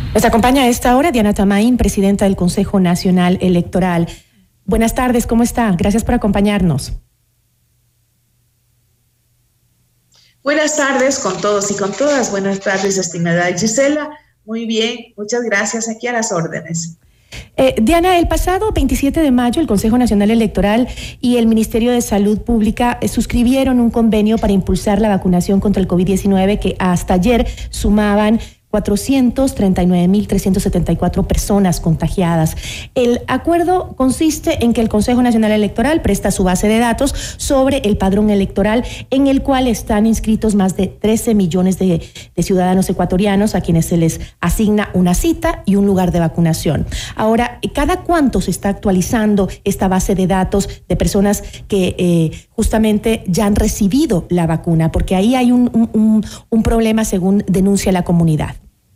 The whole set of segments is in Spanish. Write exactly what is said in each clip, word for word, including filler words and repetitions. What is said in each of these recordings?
Nos acompaña a esta hora Diana Tamain, presidenta del Consejo Nacional Electoral. Buenas tardes, ¿cómo está? Gracias por acompañarnos. Buenas tardes con todos y con todas. Buenas tardes, estimada Gisela. Muy bien, muchas gracias. Aquí a las órdenes. Eh, Diana, el pasado veintisiete de mayo el Consejo Nacional Electoral y el Ministerio de Salud Pública eh, suscribieron un convenio para impulsar la vacunación contra el COVID diecinueve que hasta ayer sumaban cuatrocientas treinta y nueve mil trescientas setenta y cuatro personas contagiadas. El acuerdo consiste en que el Consejo Nacional Electoral presta su base de datos sobre el padrón electoral, en el cual están inscritos más de trece millones de, de ciudadanos ecuatorianos a quienes se les asigna una cita y un lugar de vacunación. Ahora, ¿cada cuánto se está actualizando esta base de datos de personas que eh, justamente ya han recibido la vacuna? Porque ahí hay un, un, un problema, según denuncia la comunidad.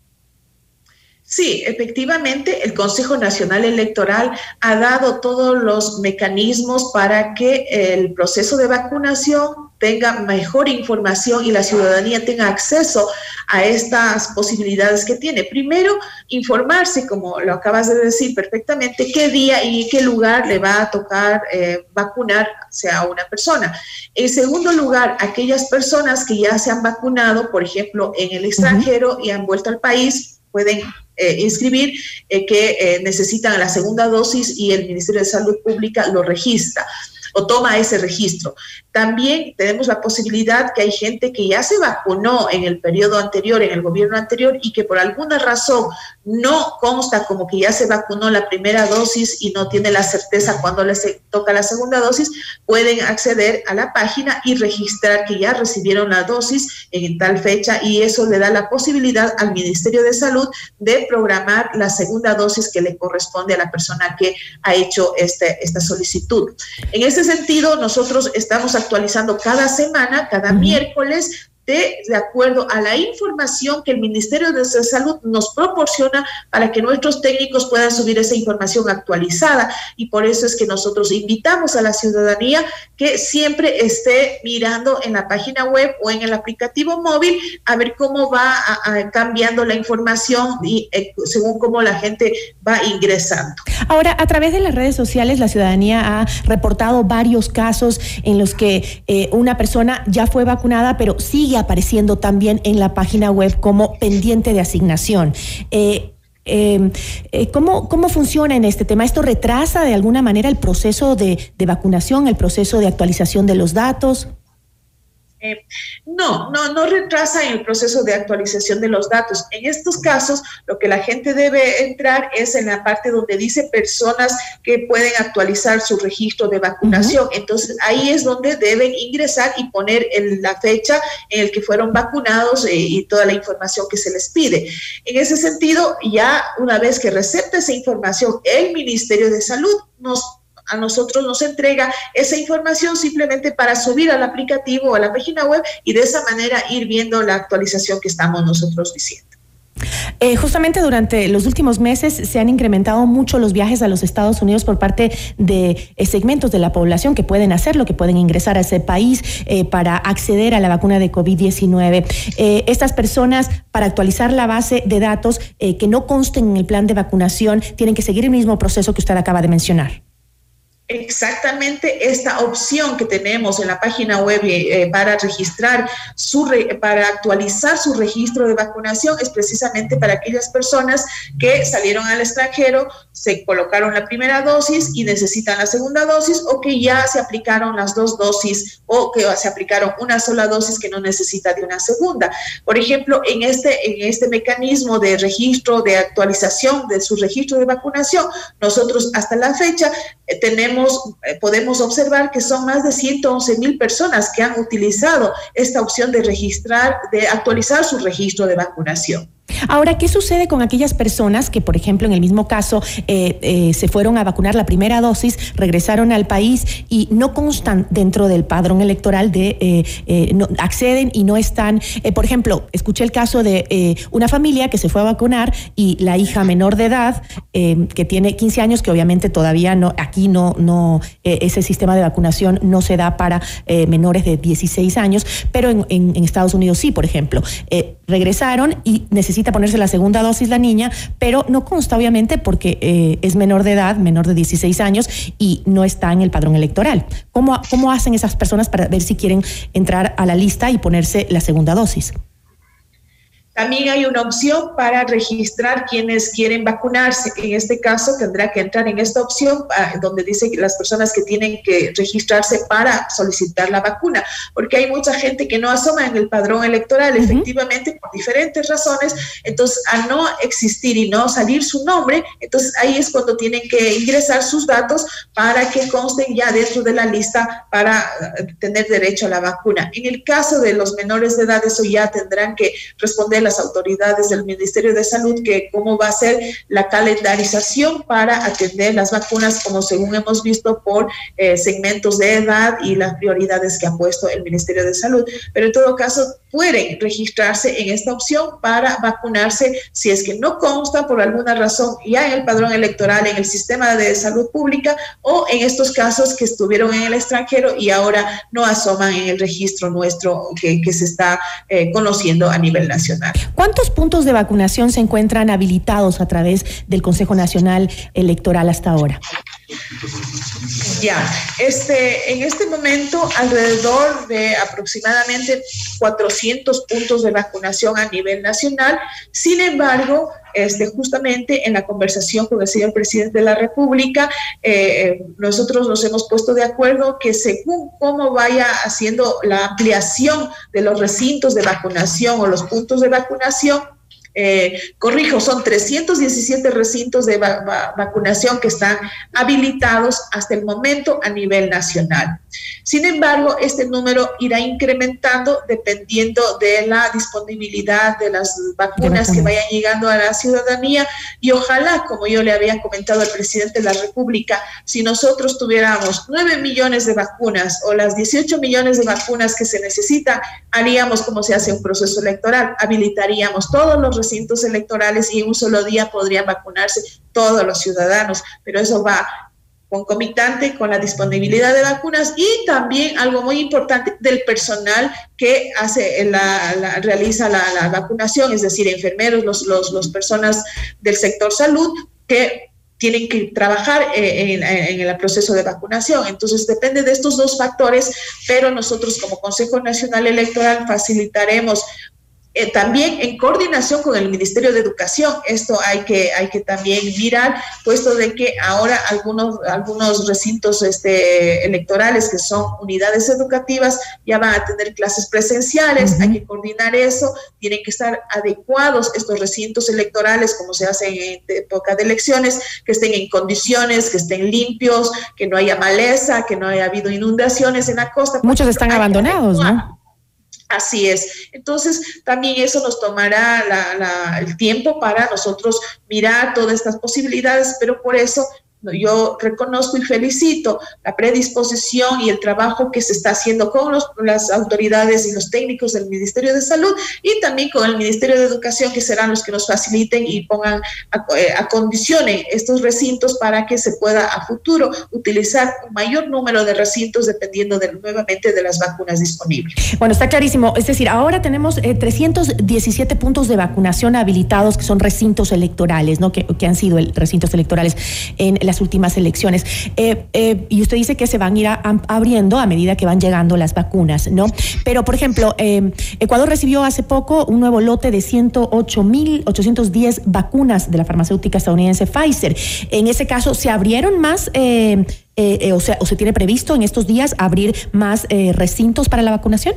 Sí, efectivamente, el Consejo Nacional Electoral ha dado todos los mecanismos para que el proceso de vacunación tenga mejor información y la ciudadanía tenga acceso a estas posibilidades que tiene. Primero, informarse, como lo acabas de decir perfectamente, qué día y qué lugar le va a tocar eh, vacunar a una persona. En segundo lugar, aquellas personas que ya se han vacunado, por ejemplo, en el extranjero uh-huh. y han vuelto al país, pueden eh, inscribir eh, que eh, necesitan la segunda dosis y el Ministerio de Salud Pública lo registra o toma ese registro. También tenemos la posibilidad que hay gente que ya se vacunó en el periodo anterior, en el gobierno anterior, y que por alguna razón no consta como que ya se vacunó la primera dosis y no tiene la certeza cuando les toca la segunda dosis, pueden acceder a la página y registrar que ya recibieron la dosis en tal fecha, y eso le da la posibilidad al Ministerio de Salud de programar la segunda dosis que le corresponde a la persona que ha hecho este, esta solicitud. En ese sentido, nosotros estamos actualizando cada semana, cada uh-huh. miércoles, De, de acuerdo a la información que el Ministerio de Salud nos proporciona para que nuestros técnicos puedan subir esa información actualizada, y por eso es que nosotros invitamos a la ciudadanía que siempre esté mirando en la página web o en el aplicativo móvil a ver cómo va a, a, cambiando la información y eh, según cómo la gente va ingresando. Ahora, a través de las redes sociales, la ciudadanía ha reportado varios casos en los que eh, una persona ya fue vacunada, pero sigue apareciendo también en la página web como pendiente de asignación. Eh, eh, eh, ¿cómo, ¿Cómo funciona en este tema? ¿Esto retrasa de alguna manera el proceso de, de vacunación, el proceso de actualización de los datos? Eh, no, no, no retrasa en el proceso de actualización de los datos. En estos casos, lo que la gente debe entrar es en la parte donde dice personas que pueden actualizar su registro de vacunación. Uh-huh. Entonces, ahí es donde deben ingresar y poner el, la fecha en la que fueron vacunados eh, y toda la información que se les pide. En ese sentido, ya una vez que recepta esa información, el Ministerio de Salud nos a nosotros nos entrega esa información simplemente para subir al aplicativo o a la página web y de esa manera ir viendo la actualización que estamos nosotros diciendo. Eh, justamente durante los últimos meses se han incrementado mucho los viajes a los Estados Unidos por parte de eh, segmentos de la población que pueden hacerlo, que pueden ingresar a ese país eh, para acceder a la vacuna de COVID diecinueve. Eh, estas personas, para actualizar la base de datos eh, que no consten en el plan de vacunación, tienen que seguir el mismo proceso que usted acaba de mencionar. Exactamente esta opción que tenemos en la página web eh, para registrar su re, para actualizar su registro de vacunación es precisamente para aquellas personas que salieron al extranjero, se colocaron la primera dosis y necesitan la segunda dosis, o que ya se aplicaron las dos dosis o que se aplicaron una sola dosis que no necesita de una segunda. Por ejemplo, en este, en este mecanismo de registro, de actualización de su registro de vacunación, nosotros hasta la fecha eh, tenemos podemos observar que son más de ciento once mil personas que han utilizado esta opción de registrar, de actualizar su registro de vacunación. Ahora, ¿qué sucede con aquellas personas que, por ejemplo, en el mismo caso, eh, eh, se fueron a vacunar la primera dosis, regresaron al país y no constan dentro del padrón electoral de, eh, eh, no, acceden y no están? Eh, por ejemplo, escuché el caso de eh, una familia que se fue a vacunar y la hija menor de edad, eh, que tiene quince años, que obviamente todavía no, aquí no, no eh, ese sistema de vacunación no se da para eh, menores de dieciséis años, pero en, en, en Estados Unidos sí, por ejemplo. Eh, regresaron y necesita ponerse la segunda dosis la niña, pero no consta obviamente porque eh, es menor de edad, menor de dieciséis años y no está en el padrón electoral. ¿Cómo, cómo hacen esas personas para ver si quieren entrar a la lista y ponerse la segunda dosis? También hay una opción para registrar quienes quieren vacunarse. En este caso tendrá que entrar en esta opción donde dice que las personas que tienen que registrarse para solicitar la vacuna, porque hay mucha gente que no asoma en el padrón electoral, uh-huh. efectivamente por diferentes razones. Entonces, al no existir y no salir su nombre, entonces ahí es cuando tienen que ingresar sus datos para que consten ya dentro de la lista para tener derecho a la vacuna. En el caso de los menores de edad, eso ya tendrán que responder las autoridades del Ministerio de Salud, que cómo va a ser la calendarización para atender las vacunas, como según hemos visto por eh, segmentos de edad y las prioridades que ha puesto el Ministerio de Salud. Pero en todo caso pueden registrarse en esta opción para vacunarse si es que no consta por alguna razón ya en el padrón electoral, en el sistema de salud pública, o en estos casos que estuvieron en el extranjero y ahora no asoman en el registro nuestro que, que se está eh, conociendo a nivel nacional. ¿Cuántos puntos de vacunación se encuentran habilitados a través del Consejo Nacional Electoral hasta ahora? Ya, este, en este momento alrededor de aproximadamente cuatrocientos puntos de vacunación a nivel nacional. Sin embargo, este, justamente en la conversación con el señor presidente de la República, eh, nosotros nos hemos puesto de acuerdo que según cómo vaya haciendo la ampliación de los recintos de vacunación o los puntos de vacunación, Eh, corrijo, son trescientos diecisiete recintos de va va vacunación que están habilitados hasta el momento a nivel nacional. Sin embargo, este número irá incrementando dependiendo de la disponibilidad de las vacunas que vayan llegando a la ciudadanía y ojalá, como yo le había comentado al presidente de la República, si nosotros tuviéramos nueve millones de vacunas o las dieciocho millones de vacunas que se necesitan, haríamos como se hace un proceso electoral, habilitaríamos todos los recintos electorales y en un solo día podrían vacunarse todos los ciudadanos, pero eso va concomitante con la disponibilidad de vacunas y también algo muy importante del personal que hace la, la realiza la, la vacunación, es decir, enfermeros, los, los, los personas del sector salud que tienen que trabajar en, en, en el proceso de vacunación. Entonces, depende de estos dos factores, pero nosotros como Consejo Nacional Electoral facilitaremos Eh, también en coordinación con el Ministerio de Educación. Esto hay que, hay que también mirar, puesto de que ahora algunos, algunos recintos este, electorales que son unidades educativas ya van a tener clases presenciales, uh-huh. Hay que coordinar eso, tienen que estar adecuados estos recintos electorales como se hace en época de elecciones, que estén en condiciones, que estén limpios, que no haya maleza, que no haya habido inundaciones en la costa. Muchos están abandonados, ¿no? Así es. Entonces, también eso nos tomará la, la, el tiempo para nosotros mirar todas estas posibilidades, pero por eso yo reconozco y felicito la predisposición y el trabajo que se está haciendo con los, las autoridades y los técnicos del Ministerio de Salud y también con el Ministerio de Educación, que serán los que nos faciliten y pongan, acondicionen estos recintos para que se pueda a futuro utilizar un mayor número de recintos dependiendo de, nuevamente de las vacunas disponibles. Bueno, está clarísimo. Es decir, ahora tenemos eh, trescientos diecisiete puntos de vacunación habilitados que son recintos electorales, ¿no? Que, que han sido el, recintos electorales en la últimas elecciones. Eh, eh, y usted dice que se van a ir a, a, abriendo a medida que van llegando las vacunas, ¿no? Pero, por ejemplo, eh, Ecuador recibió hace poco un nuevo lote de ciento ocho mil ochocientas diez vacunas de la farmacéutica estadounidense Pfizer. En ese caso, ¿se abrieron más, eh, eh, eh, o sea, o se tiene previsto en estos días abrir más eh, recintos para la vacunación?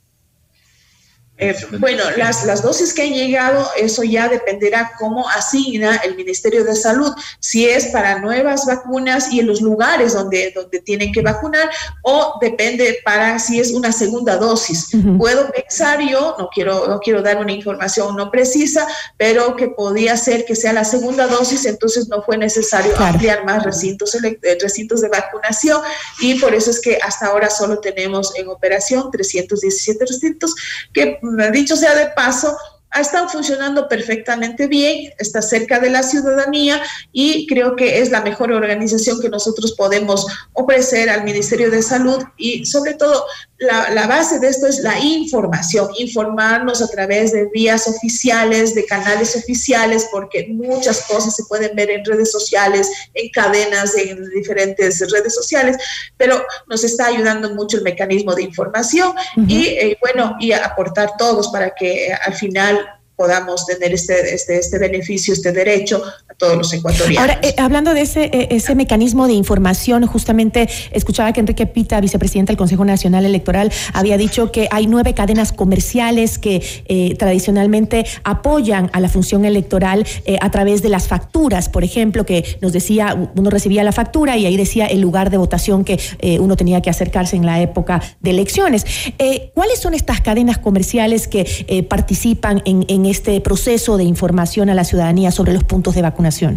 Eh, bueno, las, las dosis que han llegado, eso ya dependerá cómo asigna el Ministerio de Salud, si es para nuevas vacunas y en los lugares donde, donde tienen que vacunar, o depende para si es una segunda dosis. Uh-huh. Puedo pensar yo, no quiero, no quiero dar una información no precisa, pero que podría ser que sea la segunda dosis, entonces no fue necesario claro. ampliar más recintos, recintos de vacunación, y por eso es que hasta ahora solo tenemos en operación trescientos diecisiete recintos que, dicho sea de paso, están funcionando perfectamente bien, está cerca de la ciudadanía y creo que es la mejor organización que nosotros podemos ofrecer al Ministerio de Salud y sobre todo la, la base de esto es la información, informarnos a través de vías oficiales, de canales oficiales, porque muchas cosas se pueden ver en redes sociales, en cadenas, en diferentes redes sociales, pero nos está ayudando mucho el mecanismo de información uh-huh. y eh, bueno, y aportar todos para que eh, al final podamos tener este, este, este beneficio, este derecho a todos los ecuatorianos. Ahora, eh, hablando de ese, eh, ese mecanismo de información, justamente escuchaba que Enrique Pita, vicepresidente del Consejo Nacional Electoral, había dicho que hay nueve cadenas comerciales que eh, tradicionalmente apoyan a la función electoral eh, a través de las facturas, por ejemplo, que nos decía, uno recibía la factura y ahí decía el lugar de votación que eh, uno tenía que acercarse en la época de elecciones. Eh, ¿Cuáles son estas cadenas comerciales que eh, participan en, en este proceso de información a la ciudadanía sobre los puntos de vacunación?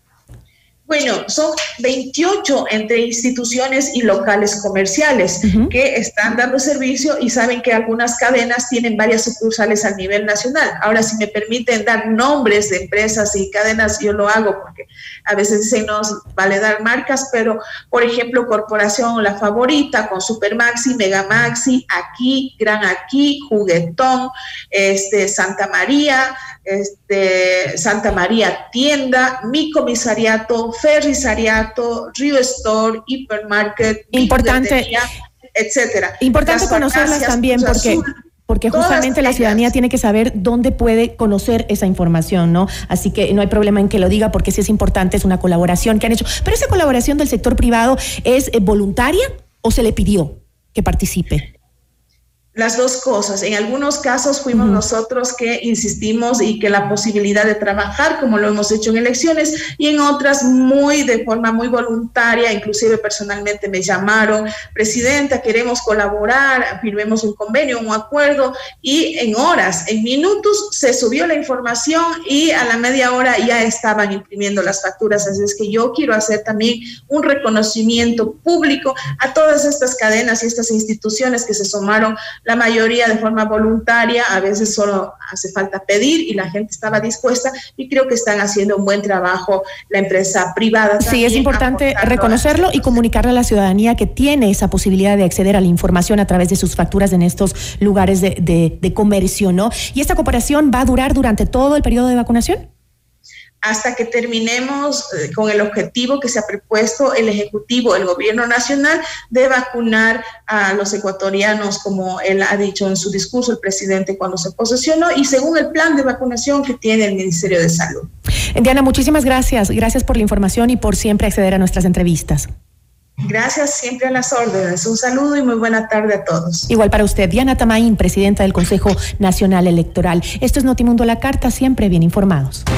Bueno, son veintiocho entre instituciones y locales comerciales uh-huh. que están dando servicio y saben que algunas cadenas tienen varias sucursales a nivel nacional. Ahora, si me permiten dar nombres de empresas y cadenas, yo lo hago porque a veces se nos vale dar marcas, pero por ejemplo, Corporación La Favorita con Supermaxi, Megamaxi, Aquí, Gran Aquí, Juguetón, este, Santa María, este, Santa María Tienda, Mi Comisariato, Ferrisariato, Río Store, Hipermarket, importante, etcétera. Importante conocerlas también porque Azul, porque justamente la ciudadanía tiene que saber dónde puede conocer esa información, ¿no? Así que no hay problema en que lo diga porque sí es importante, es una colaboración que han hecho. Pero esa colaboración del sector privado ¿es voluntaria o se le pidió que participe? Las dos cosas. En algunos casos fuimos uh-huh. nosotros que insistimos y que la posibilidad de trabajar, como lo hemos hecho en elecciones, y en otras muy de forma muy voluntaria, inclusive personalmente me llamaron, presidenta, queremos colaborar, firmemos un convenio, un acuerdo, y en horas, en minutos se subió la información y a la media hora ya estaban imprimiendo las facturas. Así es que yo quiero hacer también un reconocimiento público a todas estas cadenas y estas instituciones que se sumaron, la mayoría de forma voluntaria, a veces solo hace falta pedir y la gente estaba dispuesta y creo que están haciendo un buen trabajo la empresa privada. Sí, es importante reconocerlo y comunicarle a la ciudadanía que tiene esa posibilidad de acceder a la información a través de sus facturas en estos lugares de, de, de comercio, ¿no? ¿Y esta cooperación va a durar durante todo el periodo de vacunación? Hasta que terminemos eh, con el objetivo que se ha propuesto el Ejecutivo, el Gobierno Nacional, de vacunar a los ecuatorianos, como él ha dicho en su discurso, el presidente cuando se posesionó, y según el plan de vacunación que tiene el Ministerio de Salud. Diana, muchísimas gracias. Gracias por la información y por siempre acceder a nuestras entrevistas. Gracias, siempre a las órdenes. Un saludo y muy buena tarde a todos. Igual para usted, Diana Tamaín, presidenta del Consejo Nacional Electoral. Esto es Notimundo La Carta, siempre bien informados.